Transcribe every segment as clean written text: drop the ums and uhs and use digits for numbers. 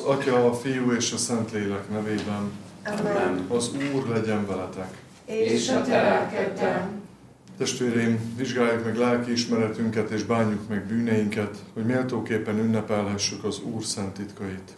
Atya, a Fiú és a Szentlélek nevében. Amen. Az Úr legyen veletek. És a te lelkeddel. Testvéreim, vizsgáljuk meg lelkiismeretünket és bánjuk meg bűneinket, hogy méltóképpen ünnepelhessük az Úr szent titkait.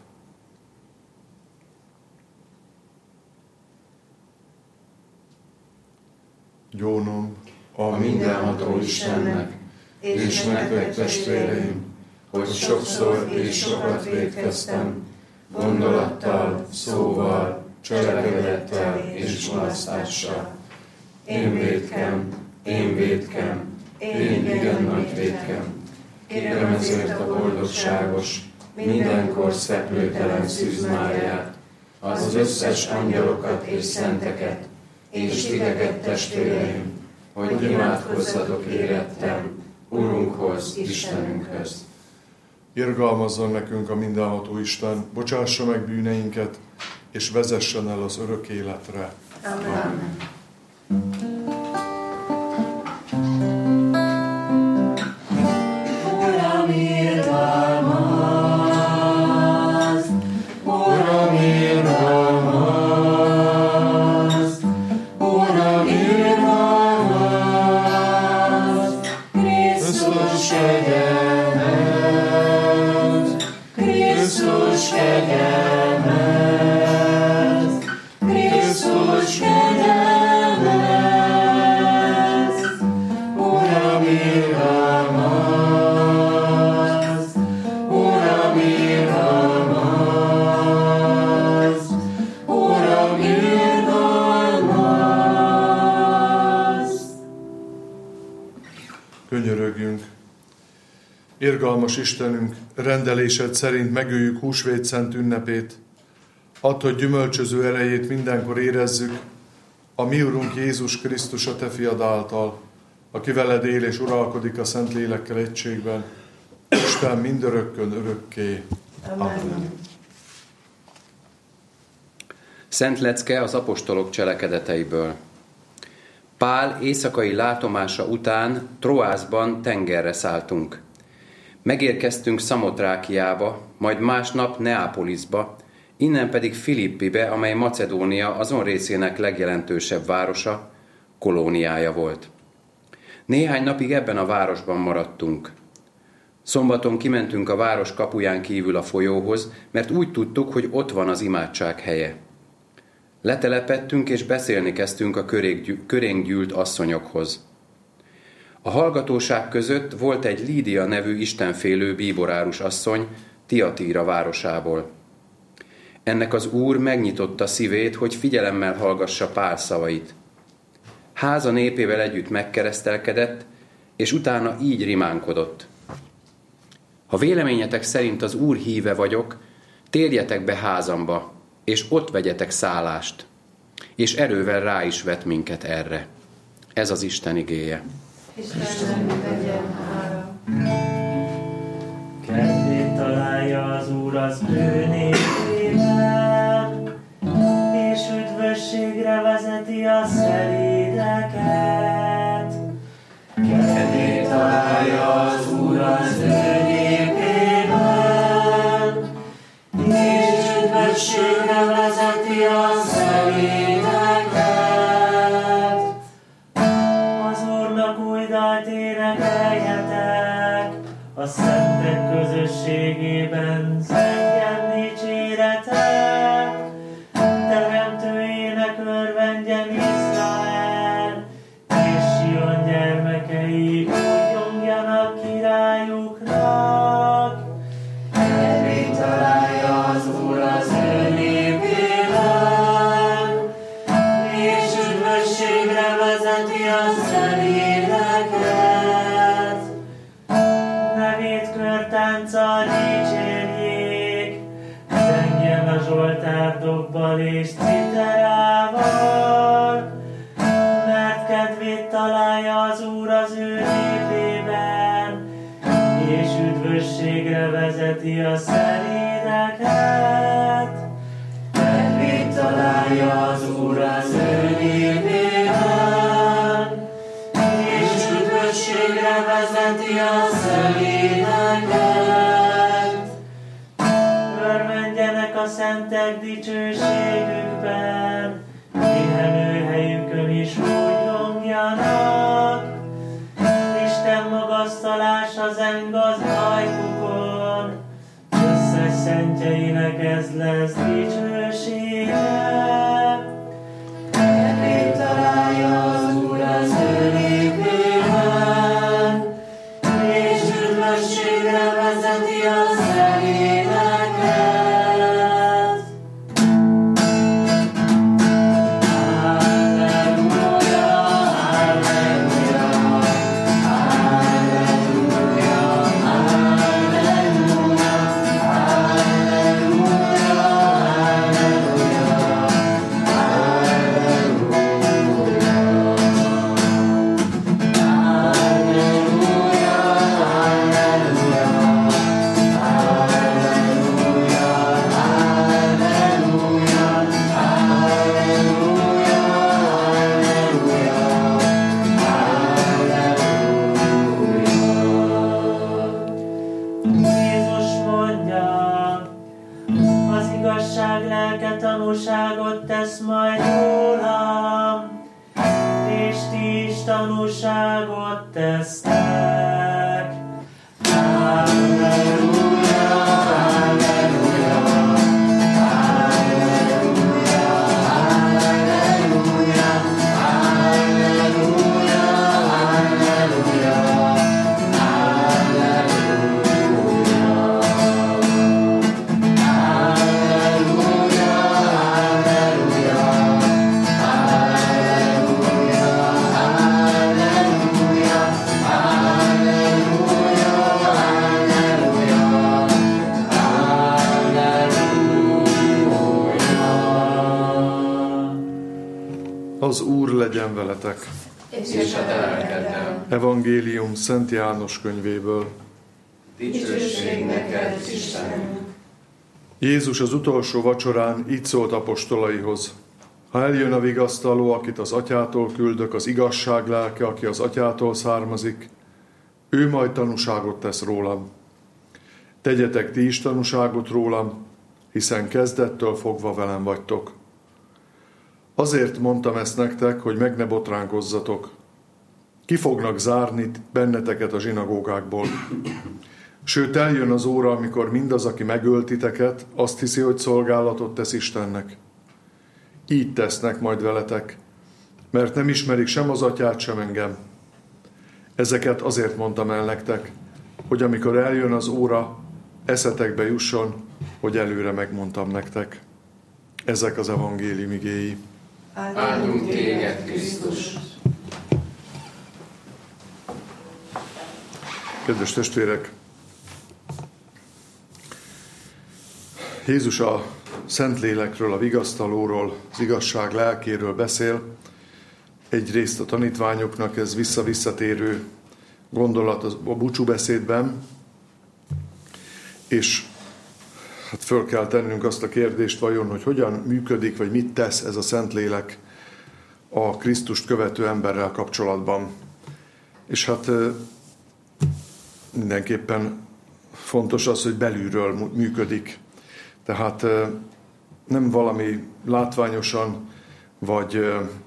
Gyónom A mindenható Istennek, és nektek testvéreim, hogy sokszor és sokat vétkeztem, gondolattal, szóval, cselekedettel és mulasztással. Én vétkem, én igen nagy vétkem. Kérem ezért a boldogságos, mindenkor szeplőtelen Szűz Máriát, az összes angyalokat és szenteket, és titeket testvéreim, hogy imádkozzatok érettem Urunkhoz, Istenünkhöz. Irgalmazzon nekünk a mindenható Isten, bocsássa meg bűneinket, és vezessen el az örök életre. Amen. Uram, irgalmazd! Uram, irgalmazd! Uram, irgalmazd! Krisztus kegyelmed! Krisztus kegyelmed! Krisztus kegyelmed! Uram, irgalmazd! Uram, irgalmazd! Uram, irgalmazd! Könyörögjünk! Irgalmas Istenünk, rendelésed szerint megöljük húsvét szent ünnepét. Add, hogy gyümölcsöző erejét mindenkor érezzük, a mi Urunk Jézus Krisztus a te fiad által, aki veled él és uralkodik a Szentlélekkel egységben, Isten mindörökkön örökké. Amen. Szent lecke az apostolok cselekedeteiből. Pál éjszakai látomása után Troászban tengerre szálltunk. Megérkeztünk Szamotrákiába, majd másnap Neápolisba, innen pedig Filippibe, amely Macedónia azon részének legjelentősebb városa, kolóniája volt. Néhány napig ebben a városban maradtunk. Szombaton kimentünk a város kapuján kívül a folyóhoz, mert úgy tudtuk, hogy ott van az imádság helye. Letelepettünk és beszélni kezdtünk a körénk gyűlt asszonyokhoz. A hallgatóság között volt egy Lídia nevű istenfélő bíborárus asszony Tiatíra városából. Ennek az Úr megnyitotta szívét, hogy figyelemmel hallgassa Pál szavait. Háza népével együtt megkeresztelkedett, és utána így rimánkodott. Ha véleményetek szerint az Úr híve vagyok, térjetek be házamba, és ott vegyetek szállást. És erővel rá is vet minket erre. Ez az Isten igéje. Istennek legyen hála. Kedvét találja az Úr az ő népében, és üdvösségre vezeti a szelídeket. Kedvét találja az Úr az ő népében, és üdvösségre vezeti a szelídeket. Az Úrnak új dalt énekeljetek, a szentek közösségében szentjen dicséretet. Teremtőjének örvendjen Izrael, és Sion gyermekei újjongjanak királyuknak. Kedvét találja az Úr az ő népében, és üdvösségre vezeti a szelídeket. Nevét körtánccal dicsérjék, zengjen a zsoltárdobbal és citerával, mert kedvét találja az Úr az ő népében, és üdvösségre vezeti a szelídeket. Kedvét találja az Úr az ő népében, és üdvösségre vezeti a szelídeket. Örvendjen lélek dicsőségükben, pihenőhelyükön is úgy longjanak. Isten magasztalása zeng az ajkukon, összes szentjeinek ez lesz dicsősége. Errét találja az Úr az ő népében, és üdvösségre vezeti a szelídeket. Tanúságot tesz majd rólam, és ti is tanúságot tesztek. Halleluja, halleluja, halleluja, halleluja, halleluja, halleluja, Az Úr legyen veletek. És a te lelkeddel. Evangélium Szent János könyvéből. Dicsőség neked, Istenünk. Jézus az utolsó vacsorán így szólt apostolaihoz. Ha eljön a vigasztaló, akit az Atyától küldök, az igazság lelke, aki az Atyától származik, ő majd tanúságot tesz rólam. Tegyetek ti is tanúságot rólam, hiszen kezdettől fogva velem vagytok. Azért mondtam ezt nektek, hogy meg ne botránkozzatok. Ki fognak zárni benneteket a zsinagógákból. Sőt, eljön az óra, amikor mindaz, aki megölt titeket, azt hiszi, hogy szolgálatot tesz Istennek. Így tesznek majd veletek, mert nem ismerik sem az Atyát, sem engem. Ezeket azért mondtam el nektek, hogy amikor eljön az óra, eszetekbe jusson, hogy előre megmondtam nektek. Ezek az evangélium igéi. Áldunk téged, Krisztus! Kedves testvérek! Jézus a Szentlélekről, a vigasztalóról, az igazság lelkéről beszél. Egyrészt a tanítványoknak ez visszatérő gondolat a búcsúbeszédben, és hát föl kell tennünk azt a kérdést vajon, hogy hogyan működik, vagy mit tesz ez a Szentlélek a Krisztust követő emberrel kapcsolatban. És hát mindenképpen fontos az, hogy belülről működik. Tehát nem valami látványosan, vagy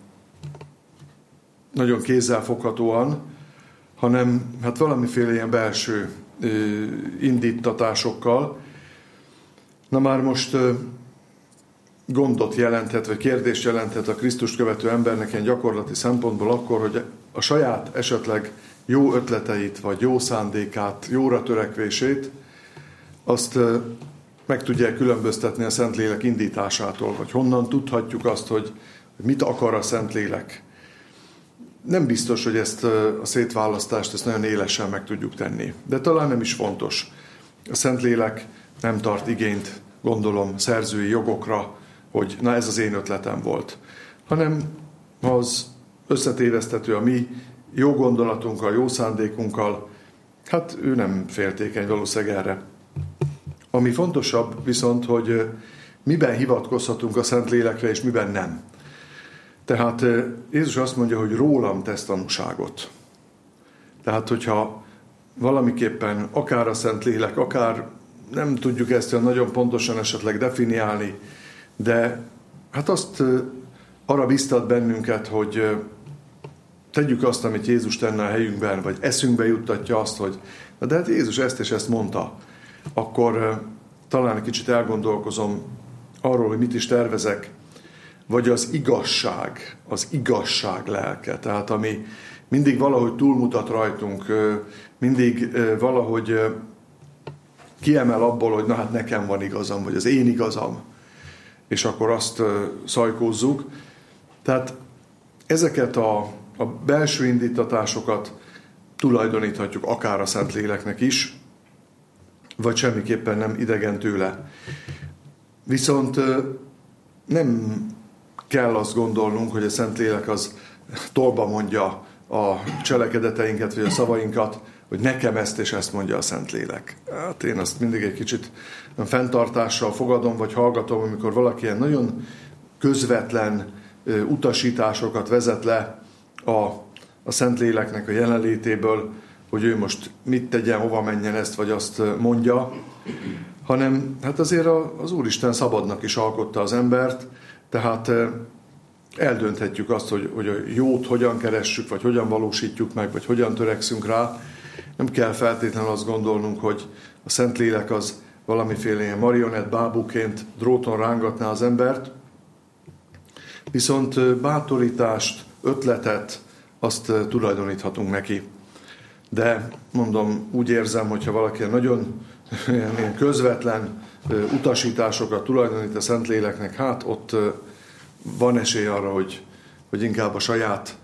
nagyon kézzelfoghatóan, hanem hát valamiféle ilyen belső indítatásokkal. Na már most gondot jelenthet, vagy kérdést jelenthet a Krisztust követő embernek ilyen gyakorlati szempontból akkor, hogy a saját esetleg jó ötleteit, vagy jó szándékát, jóra törekvését, azt meg tudják különböztetni a Szentlélek indításától, vagy honnan tudhatjuk azt, hogy mit akar a Szentlélek. Nem biztos, hogy ezt a szétválasztást ezt nagyon élesen meg tudjuk tenni, de talán nem is fontos. A Szentlélek nem tart igényt, gondolom, szerzői jogokra, hogy na ez az én ötletem volt, hanem az összetévesztető a mi jó gondolatunkkal, jó szándékunkkal, hát ő nem féltékeny valószínűleg erre. Ami fontosabb viszont, hogy miben hivatkozhatunk a Szentlélekre, és miben nem. Tehát Jézus azt mondja, hogy rólam tesz tanúságot. Tehát, hogyha valamiképpen akár a Szentlélek, akár nem tudjuk ezt nagyon pontosan esetleg definiálni, De hát azt arra biztat bennünket, hogy tegyük azt, amit Jézus tenne a helyünkben, vagy eszünkbe juttatja azt, hogy de hát Jézus ezt és ezt mondta. Akkor talán egy kicsit elgondolkozom arról, hogy mit is tervezek, vagy az igazság lelke, tehát ami mindig valahogy túlmutat rajtunk, mindig valahogy kiemel abból, hogy na hát nekem van igazam, vagy az én igazam, és akkor azt szajkózzuk. Tehát ezeket a belső indítatásokat tulajdoníthatjuk akár a Szentléleknek is, vagy semmiképpen nem idegen tőle. Viszont nem kell azt gondolnunk, hogy a Szentlélek az tolba mondja a cselekedeteinket, vagy a szavainkat, hogy nekem ezt és ezt mondja a Szentlélek. Hát én azt mindig egy kicsit fenntartással fogadom, vagy hallgatom, amikor valaki ilyen nagyon közvetlen utasításokat vezet le a Szentléleknek a jelenlétéből, hogy ő most mit tegyen, hova menjen, ezt vagy azt mondja, hanem hát azért az Úristen szabadnak is alkotta az embert, tehát eldönthetjük azt, hogy a jót hogyan keressük, vagy hogyan valósítjuk meg, vagy hogyan törekszünk rá. Nem kell feltétlenül azt gondolnunk, hogy a Szentlélek az valamiféle ilyen marionett bábúként dróton rángatná az embert, viszont bátorítást, ötletet, azt tulajdoníthatunk neki. De mondom, úgy érzem, hogyha valaki nagyon ilyen közvetlen utasításokat tulajdonít a Szentléleknek, hát ott van esély arra, hogy inkább a saját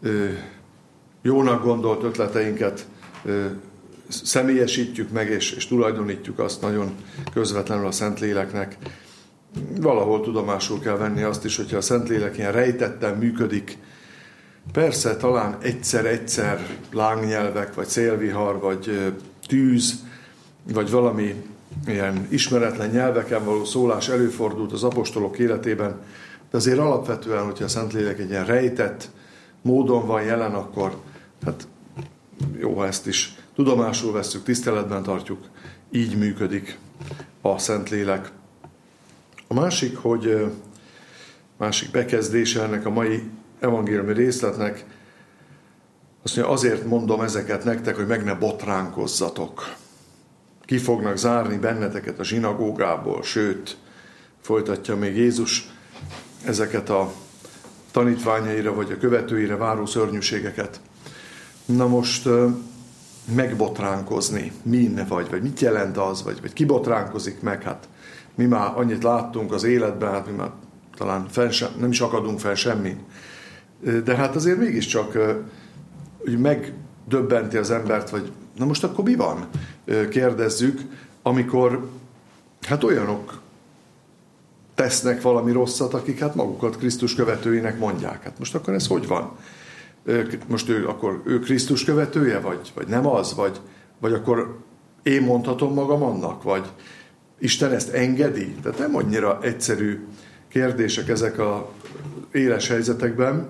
jónak gondolt ötleteinket személyesítjük meg, és tulajdonítjuk azt nagyon közvetlenül a Szentléleknek. Valahol tudomásul kell venni azt is, hogyha a Szentlélek ilyen rejtetten működik, persze talán egyszer-egyszer lángnyelvek, vagy szélvihar, vagy tűz, vagy valami ilyen ismeretlen nyelveken való szólás előfordult az apostolok életében, de azért alapvetően, hogyha a Szentlélek egy ilyen rejtett módon van jelen, akkor hát jó, ha ezt is tudomásul vesszük, tiszteletben tartjuk, így működik a Szentlélek. A másik, hogy másik bekezdése ennek a mai evangéliumi részletnek, azt mondja, azért mondom ezeket nektek, hogy meg ne botránkozzatok. Ki fognak zárni benneteket a zsinagógából, sőt, folytatja még Jézus ezeket a tanítványaira vagy a követőire váró szörnyűségeket. Na most megbotránkozni, min vagy mit jelent az, vagy ki botránkozik meg? Hát mi már annyit láttunk az életben, hát mi már talán nem is akadunk fel semmin. De hát azért mégiscsak hogy megdöbbenti az embert, vagy na most akkor mi van? Kérdezzük, amikor hát olyanok tesznek valami rosszat, akik hát magukat Krisztus követőinek mondják. Hát most akkor ez hogy van? Most ő Krisztus követője, vagy nem az? Vagy akkor én mondhatom magam annak? Vagy Isten ezt engedi? Tehát nem annyira egyszerű kérdések ezek az éles helyzetekben.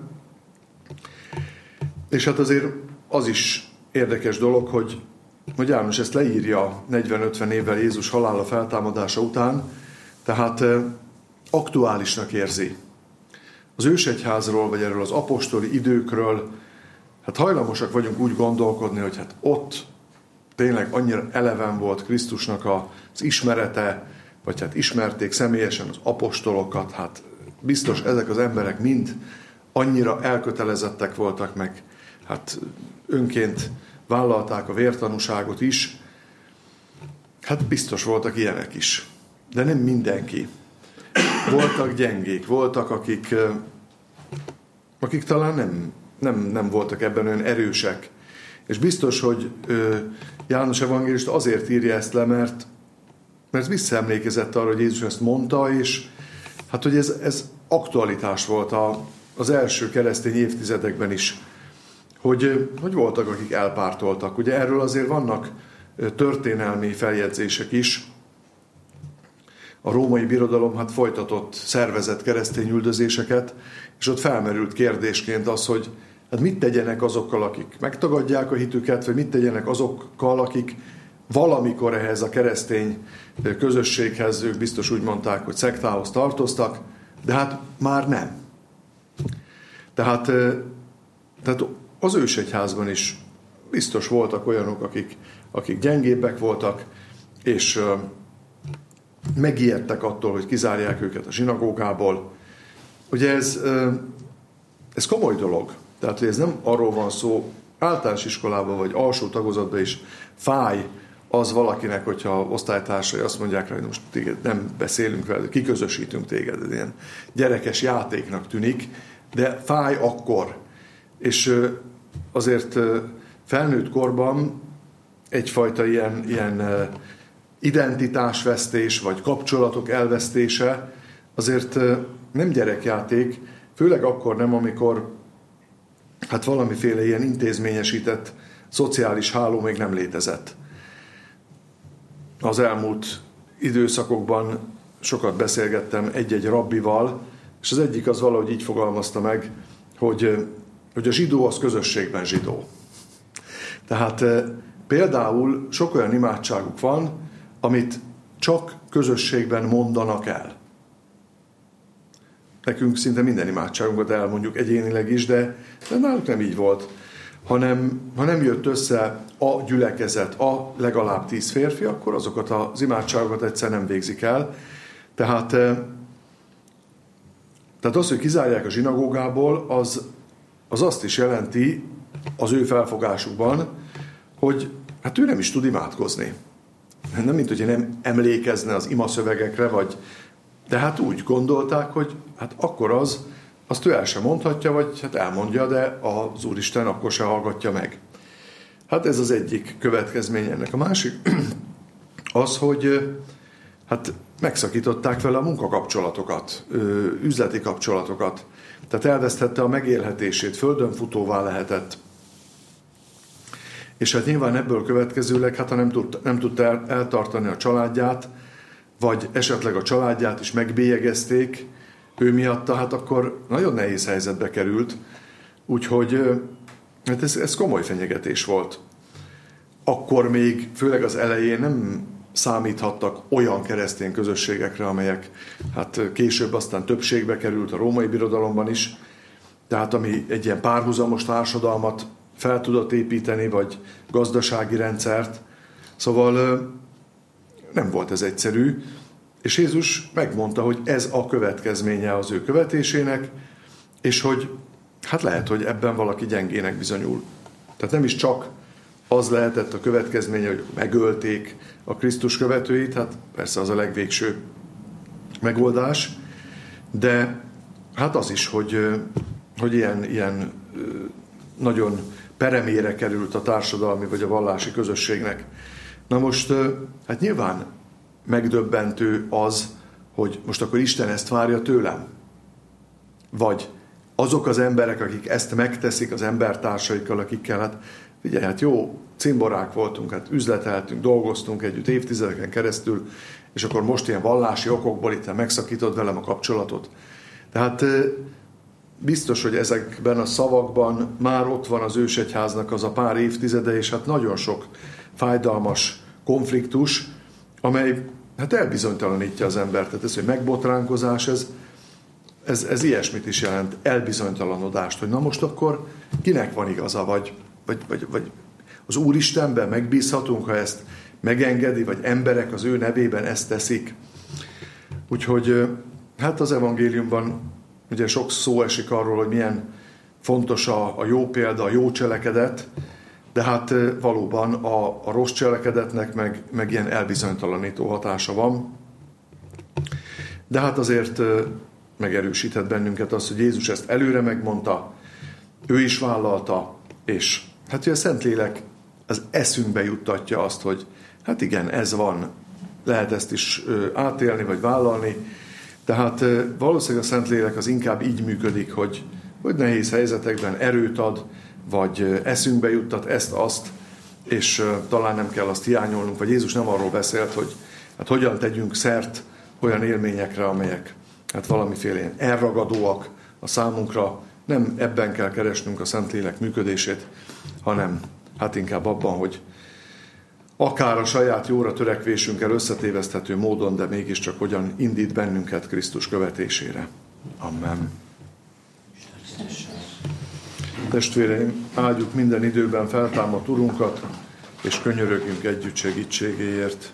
És hát azért az is érdekes dolog, hogy János ezt leírja 40-50 évvel Jézus halála feltámadása után, tehát aktuálisnak érzi. Az ősegyházról, vagy erről az apostoli időkről, hát hajlamosak vagyunk úgy gondolkodni, hogy hát ott tényleg annyira eleven volt Krisztusnak az ismerete, vagy hát ismerték személyesen az apostolokat, hát biztos ezek az emberek mind annyira elkötelezettek voltak meg, hát önként vállalták a vértanúságot is, hát biztos voltak ilyenek is. De nem mindenki. Voltak gyengék, voltak, akik talán nem voltak ebben olyan erősek. És biztos, hogy János evangélista azért írja ezt le, mert visszaemlékezett arra, hogy Jézus ezt mondta, és hát, hogy ez aktualitás volt az első keresztény évtizedekben is, hogy voltak, akik elpártoltak. Ugye erről azért vannak történelmi feljegyzések is. A római birodalom hát folytatott szervezett keresztény üldözéseket, és ott felmerült kérdésként az, hogy hát mit tegyenek azokkal, akik megtagadják a hitüket, vagy mit tegyenek azokkal, akik valamikor ehhez a keresztény közösséghez, ők biztos úgy mondták, hogy szektához tartoztak, de hát már nem. Tehát az ősegyházban is biztos voltak olyanok, akik gyengébbek voltak, és megijedtek attól, hogy kizárják őket a zsinagógából. Ugye ez komoly dolog. Tehát, hogy ez nem arról van szó, általános iskolában vagy alsó tagozatban is fáj az valakinek, hogyha osztálytársai azt mondják rá, hogy most téged nem beszélünk veled, kiközösítünk téged, ez ilyen gyerekes játéknak tűnik, de fáj akkor. És azért felnőtt korban egyfajta ilyen identitásvesztés, vagy kapcsolatok elvesztése azért nem gyerekjáték, főleg akkor nem, amikor hát valamiféle ilyen intézményesített szociális háló még nem létezett. Az elmúlt időszakokban sokat beszélgettem egy-egy rabbival, és az egyik az valahogy így fogalmazta meg, hogy a zsidó az közösségben zsidó. Tehát például sok olyan imádságuk van, amit csak közösségben mondanak el. Nekünk szinte minden imádságunkat elmondjuk egyénileg is, de náluk nem így volt. Ha nem jött össze a gyülekezet, a legalább 10 férfi, akkor azokat az imádságokat egyszer nem végzik el. Tehát az, hogy kizárják a zsinagógából, az azt is jelenti az ő felfogásukban, hogy hát ő nem is tud imádkozni. Nem, mint hogyha nem emlékezne az imaszövegekre, de hát úgy gondolták, hogy hát akkor azt ő el sem mondhatja, vagy hát elmondja, de az Úristen akkor se hallgatja meg. Hát ez az egyik következmény ennek. A másik az, hogy hát megszakították vele a munkakapcsolatokat, üzleti kapcsolatokat. Tehát elvesztette a megélhetését, földönfutóvá lehetett. És hát nyilván ebből következőleg, hát ha nem tudta eltartani a családját, vagy esetleg a családját is megbélyegezték ő miatta, hát akkor nagyon nehéz helyzetbe került. Úgyhogy hát ez komoly fenyegetés volt. Akkor még, főleg az elején nem számíthattak olyan keresztény közösségekre, amelyek hát később aztán többségbe került a római birodalomban is, tehát ami egy ilyen párhuzamos társadalmat fel tudott építeni, vagy gazdasági rendszert. Szóval nem volt ez egyszerű, és Jézus megmondta, hogy ez a következménye az ő követésének, és hogy hát lehet, hogy ebben valaki gyengének bizonyul. Tehát nem is csak az lehetett a következménye, hogy megölték a Krisztus követőit, hát persze az a legvégső megoldás, de hát az is, hogy ilyen nagyon peremére került a társadalmi vagy a vallási közösségnek. Na most, hát nyilván megdöbbentő az, hogy most akkor Isten ezt várja tőlem. Vagy azok az emberek, akik ezt megteszik az embertársaikkal, akikkel, hát figyelj, hát jó, cimborák voltunk, hát üzleteltünk, dolgoztunk együtt évtizedeken keresztül, és akkor most ilyen vallási okokból itt megszakítod velem a kapcsolatot. Tehát biztos, hogy ezekben a szavakban már ott van az ősegyháznak az a pár évtizede, és hát nagyon sok fájdalmas konfliktus, amely hát elbizonytalanítja az embert. Tehát ez, hogy megbotránkozás, ez ilyesmit is jelent, elbizonytalanodást, hogy na most akkor kinek van igaza, vagy az Úristenben megbízhatunk, ha ezt megengedi, vagy emberek az ő nevében ezt teszik. Úgyhogy hát az evangéliumban ugye sok szó esik arról, hogy milyen fontos a jó példa, a jó cselekedet, de hát valóban a rossz cselekedetnek meg ilyen elbizonytalanító hatása van. De hát azért megerősített bennünket az, hogy Jézus ezt előre megmondta, ő is vállalta, és hát hogy a Szentlélek az eszünkbe juttatja azt, hogy hát igen, ez van, lehet ezt is átélni, vagy vállalni. Tehát valószínűleg a Szentlélek az inkább így működik, hogy nehéz helyzetekben erőt ad, vagy eszünkbe juttat ezt-azt, és talán nem kell azt hiányolnunk, vagy Jézus nem arról beszélt, hogy hát hogyan tegyünk szert olyan élményekre, amelyek hát valamiféle ilyen elragadóak a számunkra. Nem ebben kell keresnünk a Szentlélek működését, hanem hát inkább abban, akár a saját jóra törekvésünkkel összetéveszthető módon, de mégiscsak hogyan indít bennünket Krisztus követésére. Amen. Testvéreim, áldjuk minden időben feltámadt Urunkat, és könyörögjünk együtt segítségéért.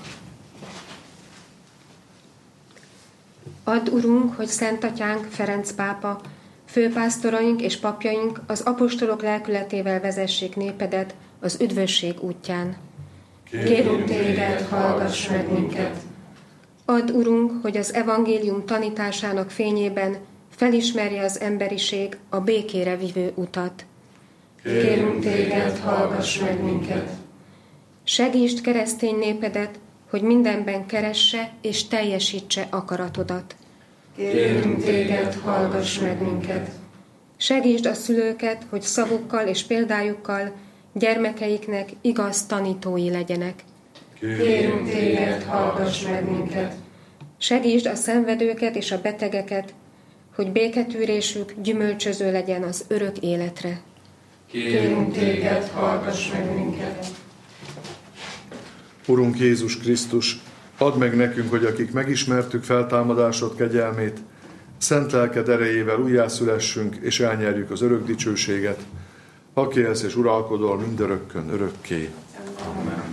Add, Urunk, hogy Szent Atyánk, Ferenc pápa, főpásztoraink és papjaink az apostolok lelkületével vezessék népedet az üdvösség útján. Kérünk téged, hallgass meg minket! Add, Urunk, hogy az evangélium tanításának fényében felismerje az emberiség a békére vivő utat. Kérünk téged, hallgass meg minket! Segítsd keresztény népedet, hogy mindenben keresse és teljesítse akaratodat. Kérünk téged, hallgass meg minket! Segítsd a szülőket, hogy szavukkal és példájukkal gyermekeiknek igaz tanítói legyenek. Kérünk téged, hallgass meg minket! Segítsd a szenvedőket és a betegeket, hogy béketűrésük gyümölcsöző legyen az örök életre. Kérünk téged, hallgass meg minket! Urunk Jézus Krisztus, add meg nekünk, hogy akik megismertük feltámadásod kegyelmét, szent lelked erejével újjászülessünk, és elnyerjük az örök dicsőséget, aki élsz és uralkodol mindörökkön örökké. Amen.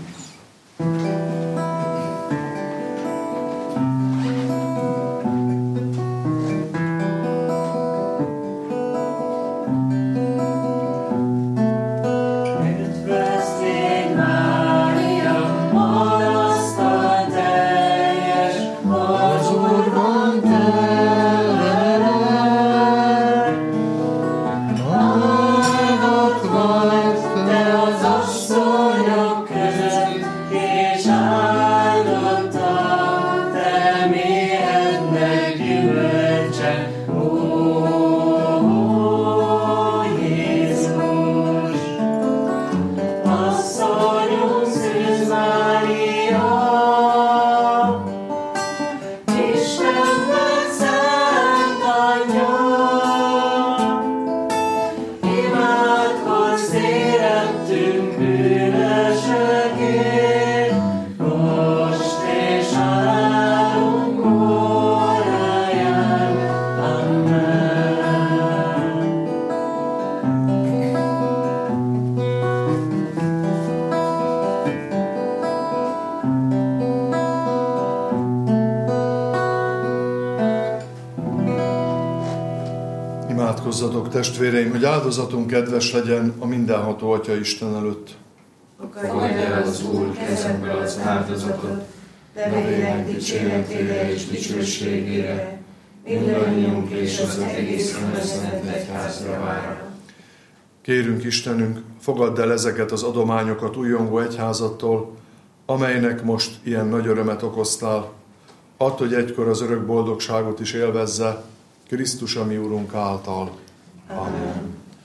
Imádkozzatok, testvéreim, hogy áldozatunk kedves legyen a mindenható Atya Isten előtt. Fogadj el az Úr kezemből az áldozatot, de vegyenek dicséretére és dicsőségére, mindannyiunk és az egész szent egyház javára. Kérünk Istenünk, fogadd el ezeket az adományokat újongó egyházattól, amelynek most ilyen nagy örömet okoztál. Add, hogy egykor az örök boldogságot is élvezze, Krisztus, a mi Urunk által. Amen.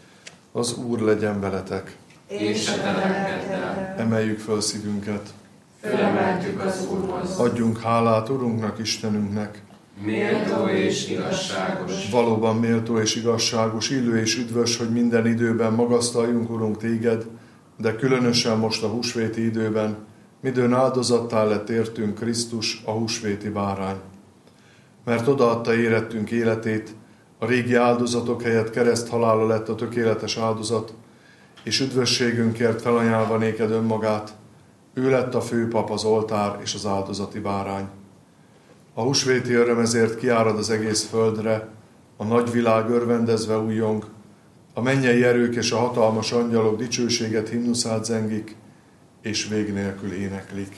Az Úr legyen veletek. És a te lelkeddel. Emeljük föl szívünket. Fölemeltük az Úrhoz. Adjunk hálát Urunknak, Istenünknek. Méltó és igazságos. Valóban méltó és igazságos, illő és üdvös, hogy minden időben magasztaljunk, Urunk, téged, de különösen most a húsvéti időben, midőn áldozattá lett értünk Krisztus, a húsvéti bárány. Mert odaadta érettünk életét, a régi áldozatok helyett kereszthalála lett a tökéletes áldozat, és üdvösségünkért felajánlva néked önmagát, ő lett a főpap, az oltár és az áldozati bárány. A húsvéti öröm ezért kiárad az egész földre, a nagy világ örvendezve újjong, a mennyei erők és a hatalmas angyalok dicsőséget himnuszát zengik, és vég nélkül éneklik.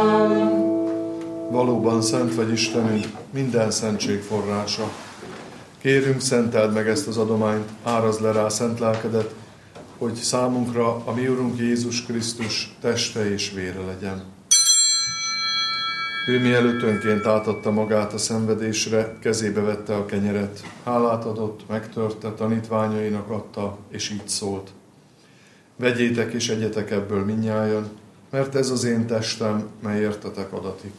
Szent vagy Istenünk, minden szentség forrása. Kérünk, szenteld meg ezt az adományt, árazd le rá szent lelkedet, hogy számunkra a mi Urunk Jézus Krisztus teste és vére legyen. Ő mielőtt önként átadta magát a szenvedésre, kezébe vette a kenyeret, hálát adott, megtörte, tanítványainak adta, és így szólt. Vegyétek és egyetek ebből mindnyájan, mert ez az én testem, mely értetek adatik.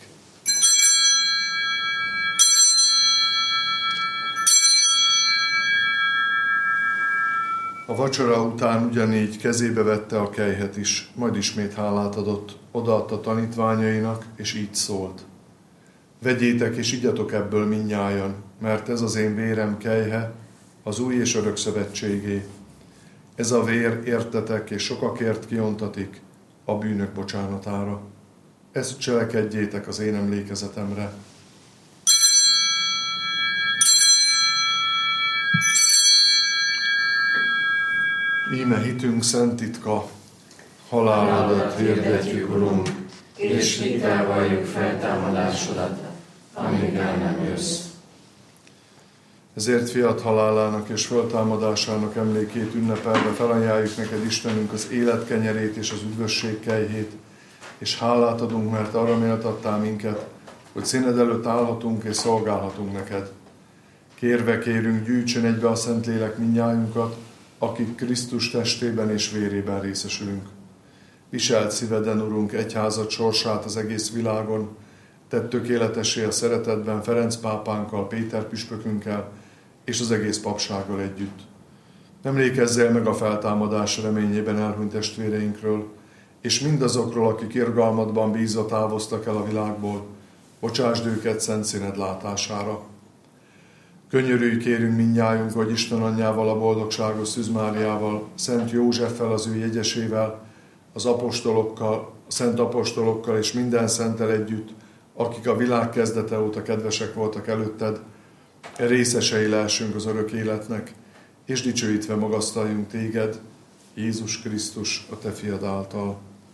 A vacsora után ugyanígy kezébe vette a kelyhet is, majd ismét hálát adott, odaadta tanítványainak, és így szólt. Vegyétek és igyatok ebből mindnyájan, mert ez az én vérem kelyhe, az új és örök szövetségé. Ez a vér értetek és sokakért kiontatik a bűnök bocsánatára. Ezt cselekedjétek az én emlékezetemre. Íme hitünk szent titka, halálodat hirdetjük, Urunk, és hittel valljuk feltámadásodat, amíg el nem jössz. Ezért fiat halálának és föltámadásának emlékét ünnepelve felajánljuk neked, Istenünk, az élet kenyerét és az üdvösség kelyhét, és hálát adunk, mert arra méltattál minket, hogy színed előtt állhatunk és szolgálhatunk neked. Kérve kérünk, gyűjtsön egybe a Szentlélek mindnyájunkat, akik Krisztus testében és vérében részesülünk. Viselt szíveden, Urunk, egyházad sorsát az egész világon, tedd tökéletessé a szeretetben Ferenc pápánkkal, Péter püspökünkkel és az egész papsággal együtt. Emlékezzél meg a feltámadás reményében elhunyt testvéreinkről, és mindazokról, akik irgalmadban bízva távoztak el a világból, bocsásd őket szent színed látására. Könyörülj kérünk mindnyájunk, hogy Isten anyjával, a boldogságos Szűz Máriával, Szent Józseffel, az ő jegyesével, az apostolokkal, a szent apostolokkal és minden szenttel együtt, akik a világ kezdete óta kedvesek voltak előtted, részesei lehessünk az örök életnek, és dicsőítve magasztaljunk téged, Jézus Krisztus, a te fiad által.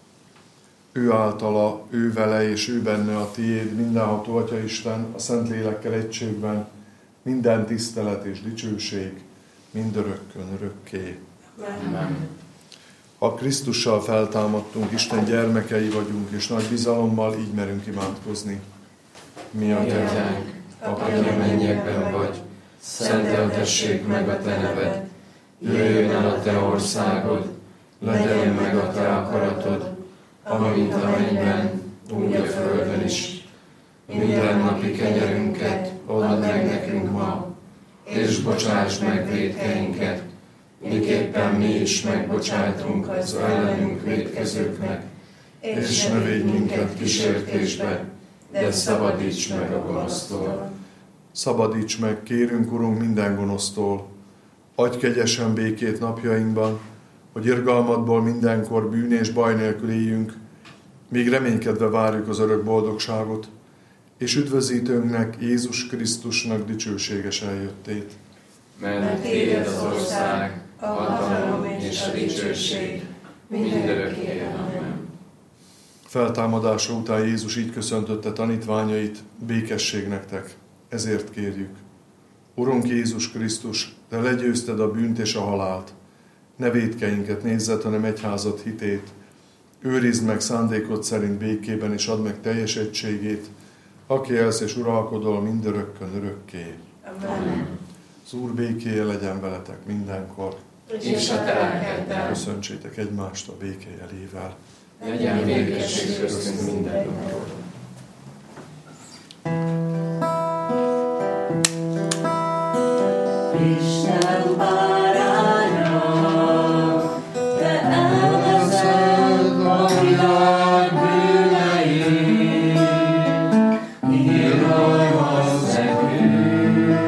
Ő általa, ő vele és ő benne a tiéd, mindenható Atyaisten, a Szentlélekkel egységben, minden tisztelet és dicsőség, mindörökkön örökké. Amen. Ha Krisztussal feltámadtunk, Isten gyermekei vagyunk, és nagy bizalommal így merünk imádkozni. Mi a Mi te atyánk, aki a mennyekben vagy, szenteltessék meg a te neved, jöjjön el a te országod, legyen meg a te akaratod, amint a mennyben, úgy a földön is. Minden napi kenyerünket add meg nekünk ma, és bocsáss meg vétkeinket, miképpen mi is megbocsájtunk az ellenünk vétkezőknek, és ne védj minket kísértésbe, de szabadíts meg a gonosztól. Szabadíts meg, kérünk, Urunk, minden gonosztól. Adj kegyesen békét napjainkban, hogy irgalmadból mindenkor bűn és baj nélkül éljünk, míg reménykedve várjuk az örök boldogságot, és üdvözítőnknek, Jézus Krisztusnak dicsőséges eljöttét. Mert tiéd az ország, a hatalom és a dicsőség, mindörökké. Amen. Feltámadása után Jézus így köszöntötte tanítványait, békesség nektek, ezért kérjük. Urunk Jézus Krisztus, te legyőzted a bűnt és a halált. Ne vétkeinket nézzed, hanem egyházad hitét. Őrizd meg szándékod szerint békében, és add meg teljes egységét, aki élsz és uralkodol mindörökkön örökké. Amen. Az Úr békéje legyen veletek mindenkor. És a te lelkeddel. Köszöntsétek egymást a béke jelével. Legyen békesség köztünk minden napról. Isten báránya, te elveszed a világ bűneit, irgalmazz nekünk.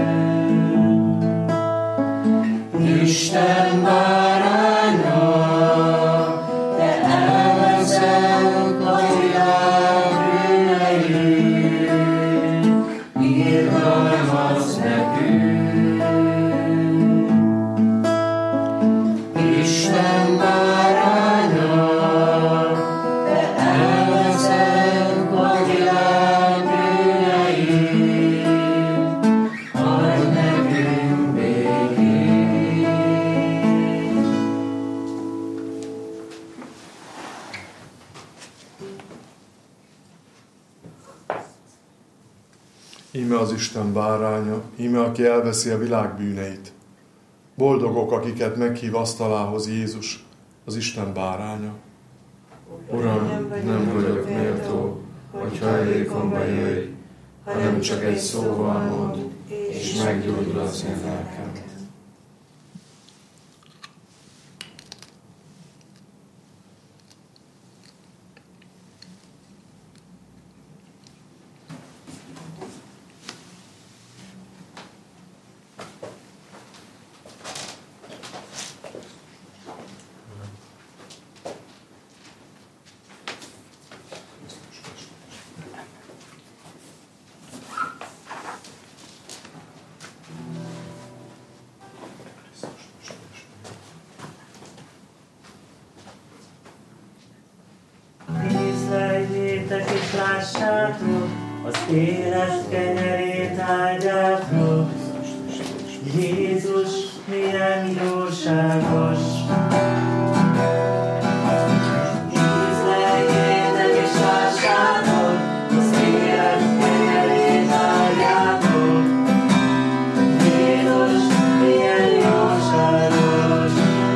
Isten báránya, te elveszed a világ Íme az Isten báránya, íme aki elveszi a világ bűneit. Boldogok, akiket meghív asztalához Jézus, az Isten báránya. Uram, nem vagyok méltó, hogy hajlékomba jöjj, hanem csak egy szóval mondd, és meggyógyul az én lelkem. Ízleljétek és lássátok az élet kenyerét ágyátok. Jézus milyen jóságos. Ízleljétek és lássátok az élet kenyerét ágyátok. Jézus milyen jóságos.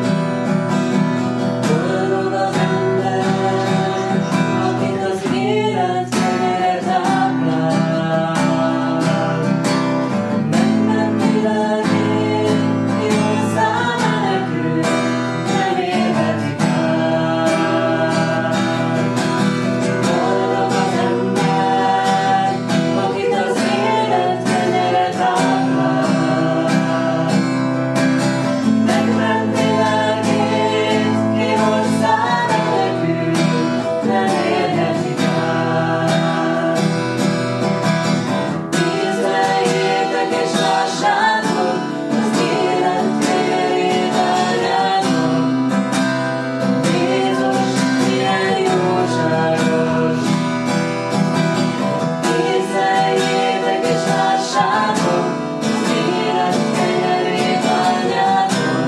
Boldog az ember, akit az élet kenyere táplál. Mennem világért, ki hozzá menekül, nem élhetik át. Boldog az ember, akit az élet kenyere táplál. Mennem világért, ki hozzá menekül, nem élhetik át. Ízleljétek és lássátok az élet kenyerét ágyátok. Jézus milyen jóságos. Ízleljétek és lássátok az élet kenyerét ágyátok.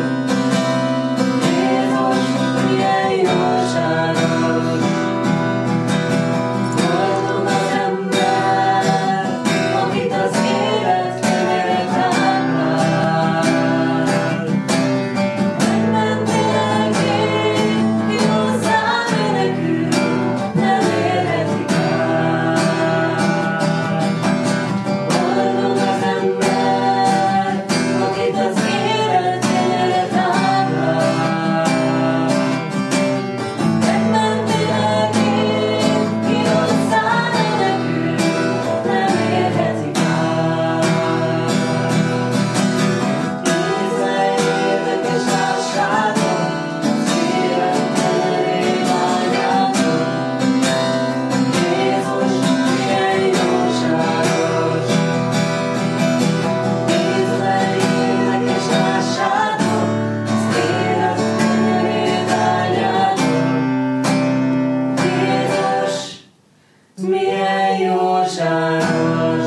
Jézus milyen jóságos. Boldog az ember, akit az élet kenyere táplál. Mennem világért, ki hozzá menekül, nem élhetik át. Boldog az ember, akit az élet kenyere táplál. Mennem világért, ki hozzá menekül, nem élhetik át. Ízleljétek és lássátok az élet kenyerét ágyátok. Jézus milyen jóságos. Ízleljétek és lássátok az élet kenyerét ágyátok. Jézus milyen jóságos.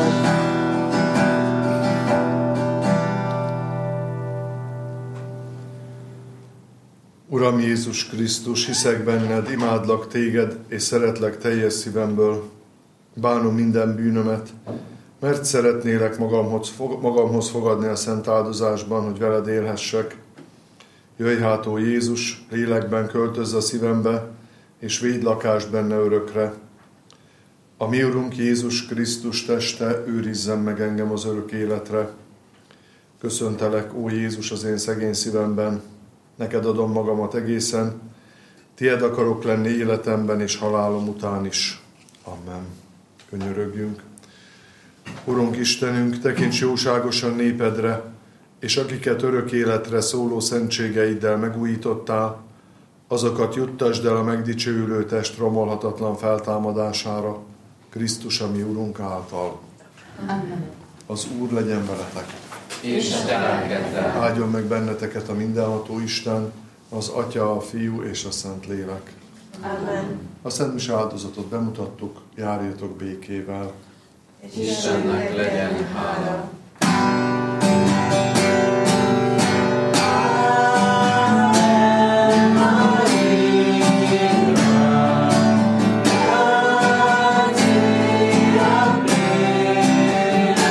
Uram Jézus Krisztus, hiszek benned, imádlak téged, és szeretlek teljes szívemből. Bánom minden bűnömet, mert szeretnélek magamhoz fogadni a szent áldozásban, hogy veled élhessek. Jöjj hát, ó Jézus, lélekben költözz a szívembe, és védj lakást benne örökre. A mi Urunk Jézus Krisztus teste őrizzen meg engem az örök életre. Köszöntelek, ó Jézus, az én szegény szívemben, neked adom magamat egészen, tied akarok lenni életemben és halálom után is. Amen. Könyörögjünk. Urunk Istenünk, tekints jóságosan népedre, és akiket örök életre szóló szentségeiddel megújítottál, azokat juttasd el a megdicsőülő test romolhatatlan feltámadására, Krisztus a mi Urunk által. Amen. Az Úr legyen veletek. És te lelkeddel. Áldjon meg benneteket a mindenható Isten, az Atya, a Fiú és a Szentlélek. Amen. A Szent Mise áldozatot bemutattuk, járjatok békével. Istennek legyen hála. Amen.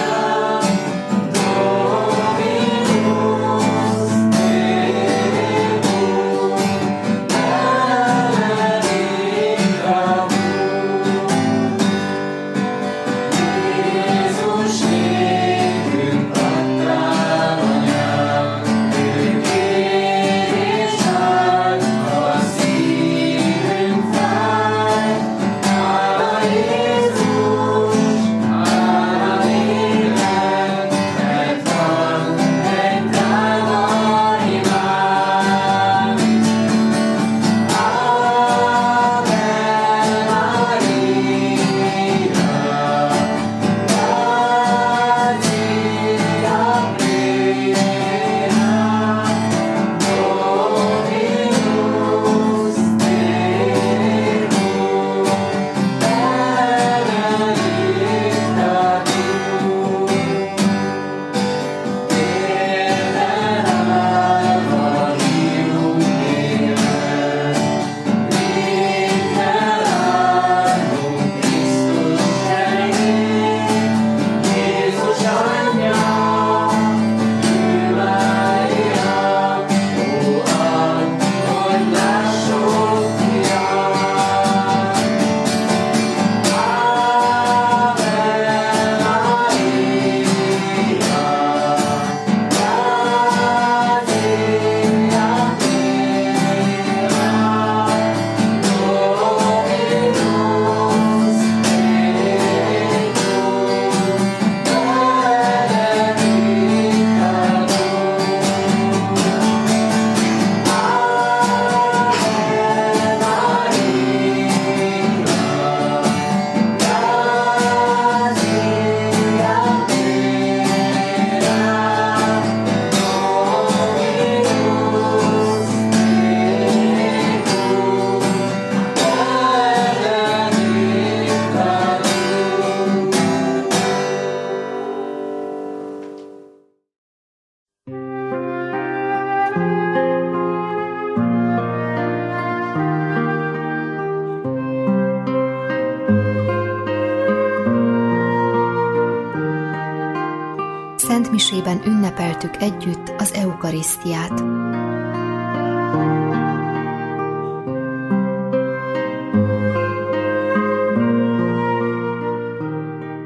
szentmisében ünnepeltük együtt az eukarisztiát.